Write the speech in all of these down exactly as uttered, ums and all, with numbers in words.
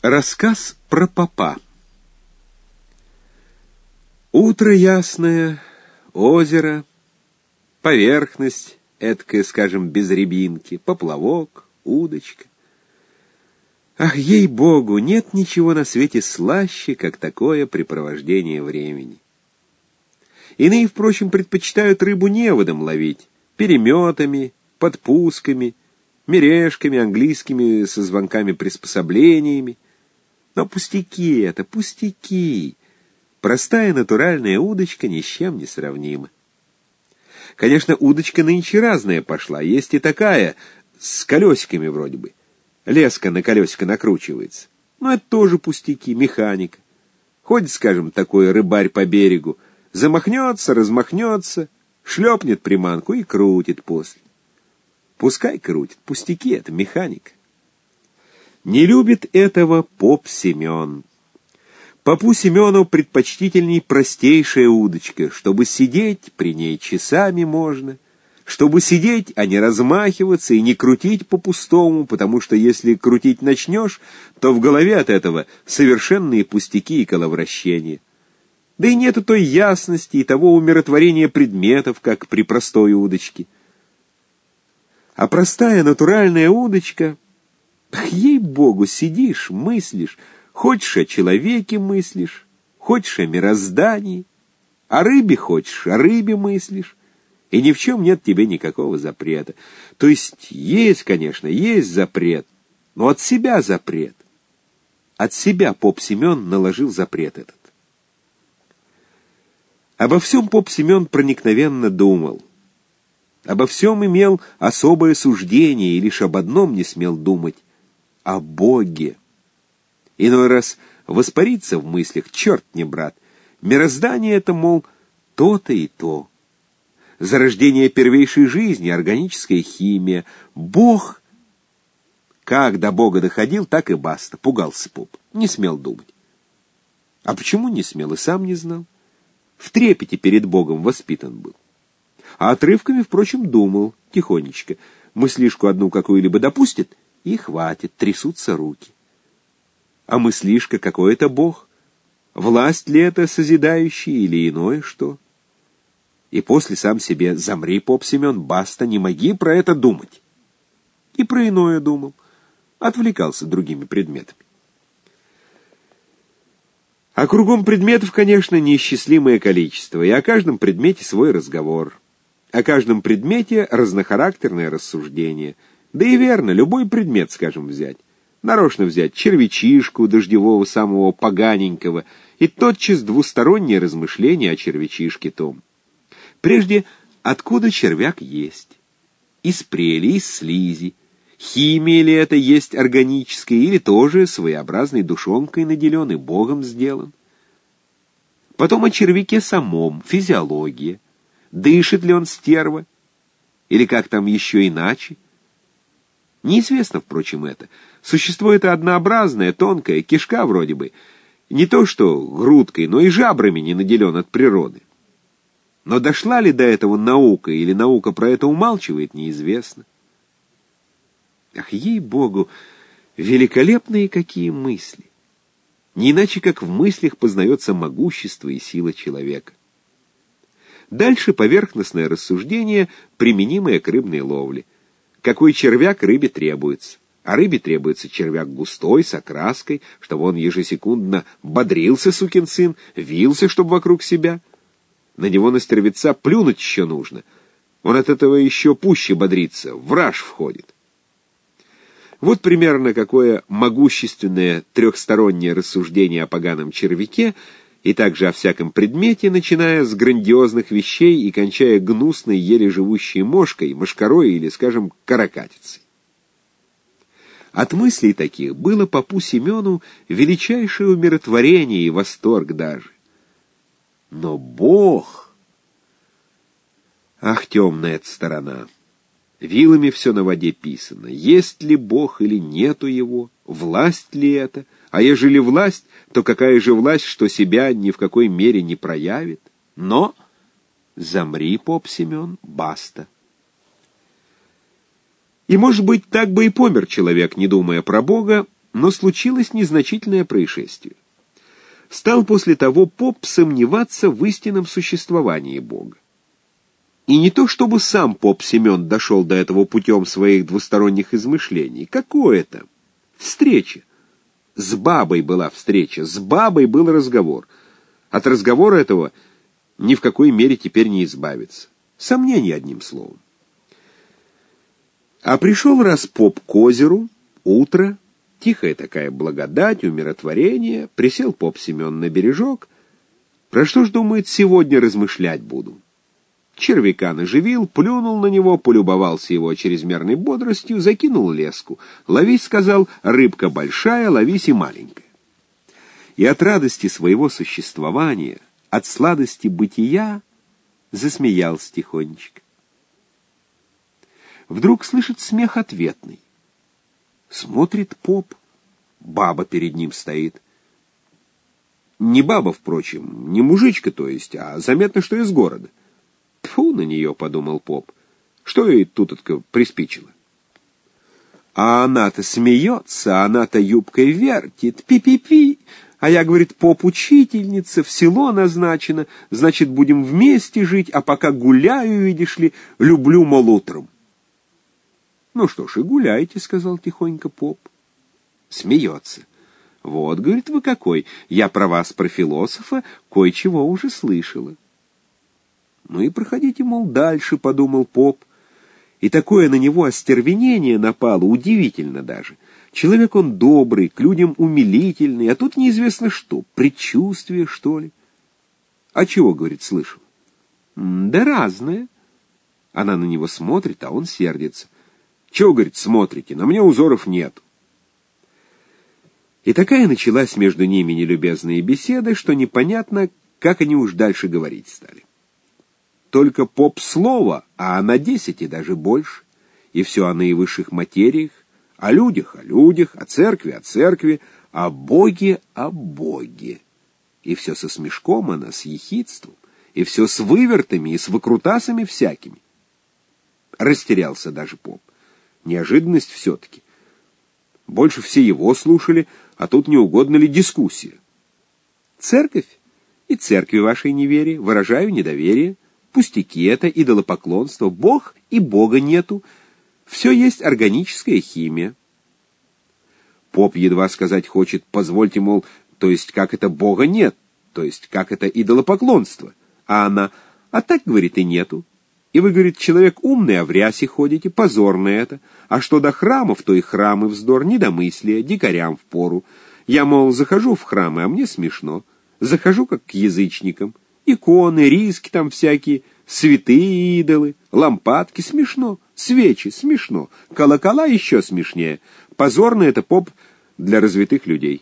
Рассказ про попа. Утро ясное, озеро, поверхность, эткая, скажем, без рябинки, поплавок, удочка. Ах, ей-богу, нет ничего на свете слаще, как такое препровождение времени. Иные, впрочем, предпочитают рыбу неводом ловить, переметами, подпусками, мережками английскими со звонками-приспособлениями. Но пустяки это, пустяки. Простая натуральная удочка ни с чем не сравнима. Конечно, удочка нынче разная пошла. Есть и такая, с колесиками вроде бы. Леска на колесико накручивается. Но это тоже пустяки, механика. Ходит, скажем, такой рыбарь по берегу, замахнется, размахнется, шлепнет приманку и крутит после. Пускай крутит, пустяки это, механика. Не любит этого поп Семен. Попу Семену предпочтительней простейшая удочка, чтобы сидеть при ней часами можно, чтобы сидеть, а не размахиваться и не крутить по-пустому, потому что если крутить начнешь, то в голове от этого совершенные пустяки и коловращения. Да и нету той ясности и того умиротворения предметов, как при простой удочке. А простая натуральная удочка... Ах, ей-богу, сидишь, мыслишь, хочешь о человеке мыслишь, хочешь о мироздании, о рыбе хочешь, о рыбе мыслишь, и ни в чем нет тебе никакого запрета. То есть есть, конечно, есть запрет, но от себя запрет. От себя поп Семен наложил запрет этот. Обо всем поп Семен проникновенно думал. Обо всем имел особое суждение и лишь об одном не смел думать — о Боге. Иной раз воспарится в мыслях: черт не брат, мироздание это, мол, то-то и то. Зарождение первейшей жизни, органическая химия. Бог... Как до Бога доходил, так и баста. Пугался поп, не смел думать. А почему не смел, и сам не знал. В трепете перед Богом воспитан был. А отрывками, впрочем, думал тихонечко. Мыслишку одну какую-либо допустит, и хватит, трясутся руки. А мыслишка какой это Бог? Власть ли это созидающая или иное что? И после сам себе: замри, поп Семен, баста, не моги про это думать. И про иное думал, отвлекался другими предметами. А кругом предметов, конечно, неисчислимое количество, и о каждом предмете свой разговор. О каждом предмете разнохарактерное рассуждение. Да и верно, любой предмет, скажем, взять. Нарочно взять червячишку дождевого самого поганенького, и тотчас двустороннее размышление о червячишке том. Прежде, откуда червяк есть? Из прели, из слизи. Химия ли это есть органическая, или тоже своеобразной душонкой наделен и Богом сделан? Потом о червяке самом, физиология. Дышит ли он, стерва? Или как там еще иначе? Неизвестно, впрочем, это. Существо это однообразное, тонкое, кишка вроде бы. Не то что грудкой, но и жабрами не наделен от природы. Но дошла ли до этого наука, или наука про это умалчивает, неизвестно. Ах, ей-богу, великолепные какие мысли! Не иначе, как в мыслях познается могущество и сила человека. Дальше поверхностное рассуждение, применимое к рыбной ловле. Какой червяк рыбе требуется? А рыбе требуется червяк густой, с окраской, чтобы он ежесекундно бодрился, сукин сын, вился, чтобы вокруг себя. На него, на стервеца, плюнуть еще нужно. Он от этого еще пуще бодрится, в раж входит. Вот примерно какое могущественное трехстороннее рассуждение о поганом червяке, и также о всяком предмете, начиная с грандиозных вещей и кончая гнусной, еле живущей мошкой, мошкарой или, скажем, каракатицей. От мыслей таких было попу Семену величайшее умиротворение и восторг даже. Но Бог... Ах, темная эта сторона! Вилами все на воде писано. Есть ли Бог или нету его? Власть ли это? А ежели власть, то какая же власть, что себя ни в какой мере не проявит? Но замри, поп Семен, баста. И, может быть, так бы и помер человек, не думая про Бога, Но случилось незначительное происшествие. Стал после того поп сомневаться в истинном существовании Бога. И не то чтобы сам поп Семен дошел до этого путем своих двусторонних измышлений. Какое там? Встреча. С бабой была встреча, с бабой был разговор. От разговора этого ни в какой мере теперь не избавиться. Сомнений, одним словом. А пришел раз поп к озеру, утро, тихая такая благодать, умиротворение, присел поп Семен на бережок. Про что ж, думает, сегодня размышлять буду? Червяка наживил, плюнул на него, полюбовался его чрезмерной бодростью, закинул леску. «Ловись», — сказал, — «рыбка большая, ловись и маленькая». И от радости своего существования, от сладости бытия засмеялся тихонечко. Вдруг слышит смех ответный. Смотрит поп, баба перед ним стоит. Не баба, впрочем, не мужичка, то есть, а заметно, что из города. Тьфу на нее, — подумал поп, — что ей тут-то приспичило. А она-то смеется, она-то юбкой вертит, пи-пи-пи. А я, говорит, поп-учительница, в село назначена, значит, будем вместе жить, а пока гуляю, видишь ли, люблю, мол, утром. Ну что ж, и гуляйте, — сказал тихонько поп. Смеется. Вот, говорит, вы какой, я про вас, про философа, кое-чего уже слышала. Ну и проходите, мол, дальше, — подумал поп. И такое на него остервенение напало, удивительно даже. Человек он добрый, к людям умилительный, а тут неизвестно что, предчувствие, что ли. А чего, говорит, слышал? Да разное. Она на него смотрит, а он сердится. Чего, говорит, смотрите, на мне узоров нет. И такая началась между ними нелюбезная беседа, что непонятно, как они уж дальше говорить стали. Только поп слово, а на десять и даже больше. И все о наивысших материях, о людях, о людях, о церкви, о церкви, о Боге, о Боге. И все со смешком она, с ехидством, и все с вывертами и с выкрутасами всякими. Растерялся даже поп. Неожиданность все-таки. Больше все его слушали, а тут не угодно ли дискуссия. Церковь? И церкви вашей неверие, выражаю недоверие. Пустяки это, идолопоклонство, Бог и Бога нету. Все есть органическая химия. Поп едва сказать хочет, позвольте, мол, то есть как это Бога нет, то есть как это идолопоклонство. А она, а так, говорит, и нету. И вы, говорит, человек умный, а в рясе ходите, позорно это. А что до храмов, то и храмы вздор, недомыслие, дикарям впору. Я, мол, захожу в храмы, а мне смешно. Захожу как к язычникам. Иконы, риски там всякие, святые идолы, лампадки, смешно, свечи, смешно, колокола еще смешнее. Позорно это, поп, для развитых людей.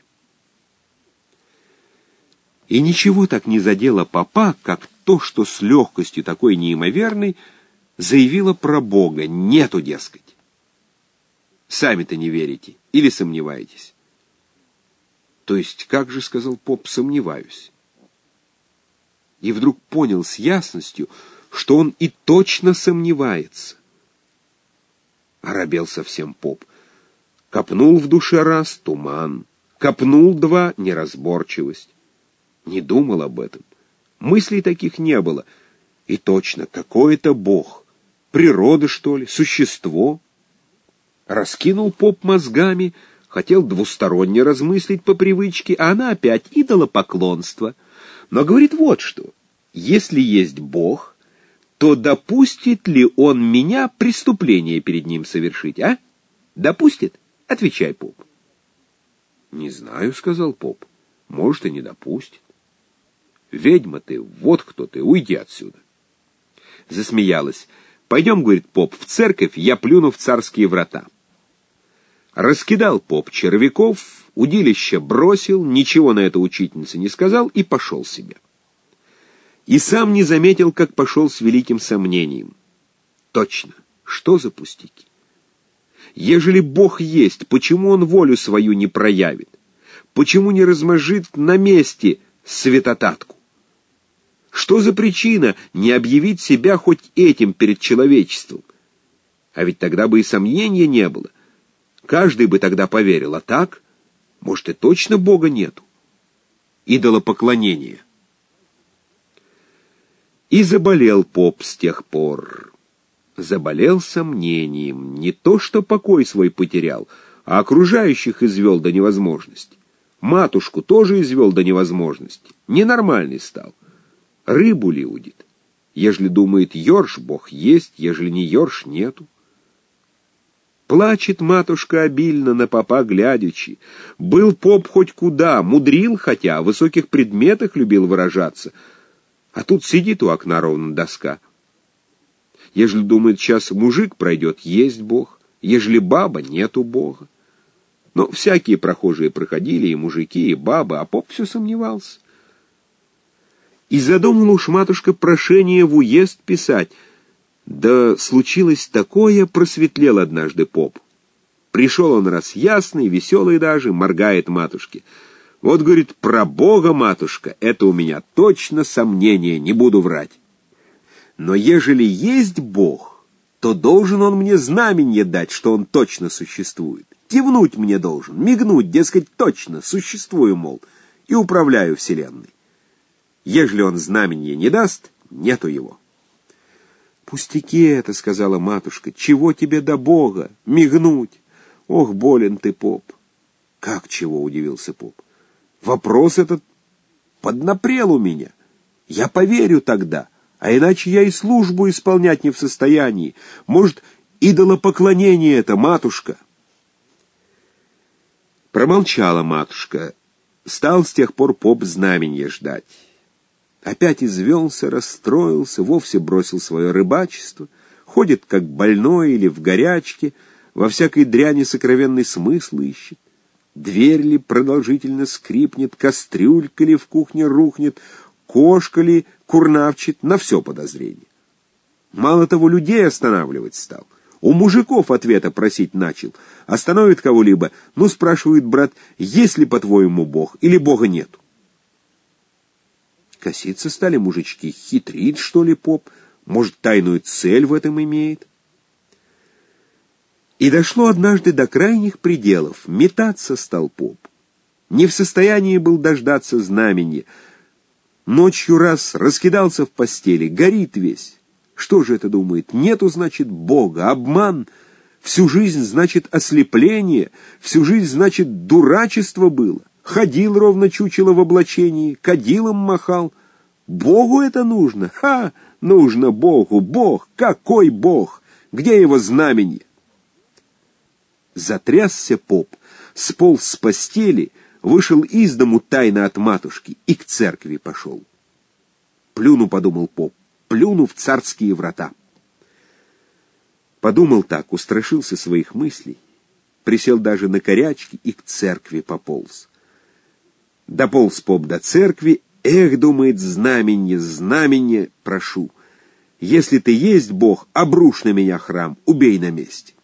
И ничего так не задело попа, как то, что с легкостью такой неимоверной заявила про Бога. Нету, дескать. Сами-то не верите или сомневаетесь? То есть, как же, сказал поп, сомневаюсь. И вдруг понял с ясностью, что он и точно сомневается. Оробел совсем поп. Копнул в душе раз — туман, копнул два — неразборчивость. Не думал об этом. Мыслей таких не было. И точно, какой-то Бог. Природа, что ли, существо. Раскинул поп мозгами, хотел двусторонне размыслить по привычке, а она опять идолопоклонство. Но говорит вот что. Если есть Бог, то допустит ли он меня преступление перед ним совершить, а? Допустит? Отвечай, поп. Не знаю, сказал поп. Может, и не допустит. Ведьма ты, вот кто ты, уйди отсюда. Засмеялась. Пойдем, говорит поп, в церковь, я плюну в царские врата. Раскидал поп червяков, удилище бросил, ничего на это учительнице не сказал и пошел себе. И сам не заметил, как пошел с великим сомнением. Точно, что за пустяки? Ежели Бог есть, почему он волю свою не проявит? Почему не размажит на месте святотатку? Что за причина не объявить себя хоть этим перед человечеством? А ведь тогда бы и сомнения не было. Каждый бы тогда поверил, а так Может, и точно Бога нету? Идолопоклонение. И заболел поп с тех пор. Заболел сомнением, не то что покой свой потерял, а окружающих извел до невозможности. Матушку тоже извел до невозможности. Ненормальный стал. Рыбу ли удит? Ежели думает, ёрш Бог есть, ежели не ёрш нету. Плачет матушка обильно на попа глядячи. Был поп хоть куда, мудрил хотя, о высоких предметах любил выражаться. А тут сидит у окна ровно доска. Ежели думает, сейчас мужик пройдет, есть Бог. Ежели баба, нету Бога. Но всякие прохожие проходили, и мужики, и бабы, а поп все сомневался. И задумала уж матушка прошение в уезд писать. Да случилось такое, просветлел однажды поп. Пришел он раз ясный, веселый даже, моргает матушке. Вот, говорит, про Бога, матушка, это у меня точно сомнение, не буду врать. Но ежели есть Бог, то должен он мне знаменье дать, что он точно существует. Кивнуть мне должен, мигнуть, дескать, точно, существую, мол, и управляю вселенной. Ежели он знаменье не даст, нету его. «Пустяки это», — сказала матушка, — «чего тебе до Бога? Мигнуть! Ох, болен ты, поп!» «Как чего?» — удивился поп. «Вопрос этот поднапрел у меня. Я поверю тогда, а иначе я и службу исполнять не в состоянии. Может, идолопоклонение это, матушка?» Промолчала матушка. Стал с тех пор поп знаменье ждать. Опять извелся, расстроился, вовсе бросил свое рыбачество, ходит как больной или в горячке, во всякой дряни сокровенный смысл ищет. Дверь ли продолжительно скрипнет, кастрюлька ли в кухне рухнет, кошка ли курнавчит, на все подозрение. Мало того, людей останавливать стал. У мужиков ответа просить начал. Остановит кого-либо, ну, спрашивает брат, есть ли, по-твоему, Бог или Бога нету? Коситься стали мужички, хитрит, что ли, поп, может, тайную цель в этом имеет. И дошло однажды до крайних пределов, метаться стал поп. Не в состоянии был дождаться знамени. Ночью раз раскидался в постели, горит весь. Что же это думает? Нету, значит, Бога, обман. Всю жизнь, значит, ослепление, всю жизнь, значит, дурачество было. Ходил ровно чучело в облачении, кадилом махал. Богу это нужно? Ха! Нужно Богу! Бог! Какой Бог? Где его знамение? Затрясся поп, сполз с постели, вышел из дому тайно от матушки и к церкви пошел. Плюну, подумал поп, плюну в царские врата. Подумал так, устрашился своих мыслей, присел даже на корячки и к церкви пополз. Дополз поп до церкви, эх, думает, знаменье, знаменье, прошу. Если ты есть Бог, обрушь на меня храм, убей на месте.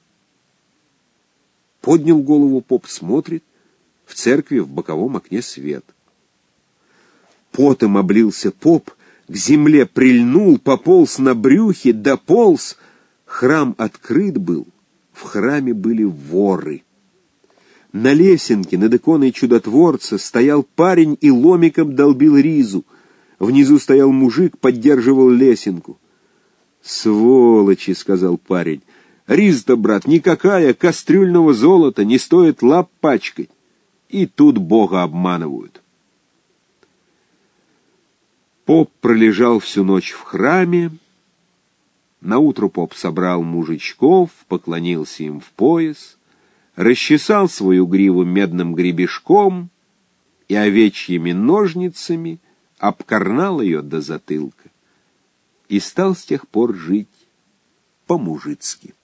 Поднял голову поп, смотрит, в церкви в боковом окне свет. Потом облился поп, к земле прильнул, пополз на брюхе, дополз. Храм открыт был, в храме были воры. На лесенке над иконой чудотворца стоял парень и ломиком долбил ризу. Внизу стоял мужик, поддерживал лесенку. «Сволочи!» — сказал парень. «Риза-то, брат, никакая, кастрюльного золота, не стоит лап пачкать. И тут Бога обманывают». Поп пролежал всю ночь в храме. Наутро поп собрал мужичков, поклонился им в пояс, расчесал свою гриву медным гребешком и овечьими ножницами обкорнал ее до затылка и стал с тех пор жить по-мужицки.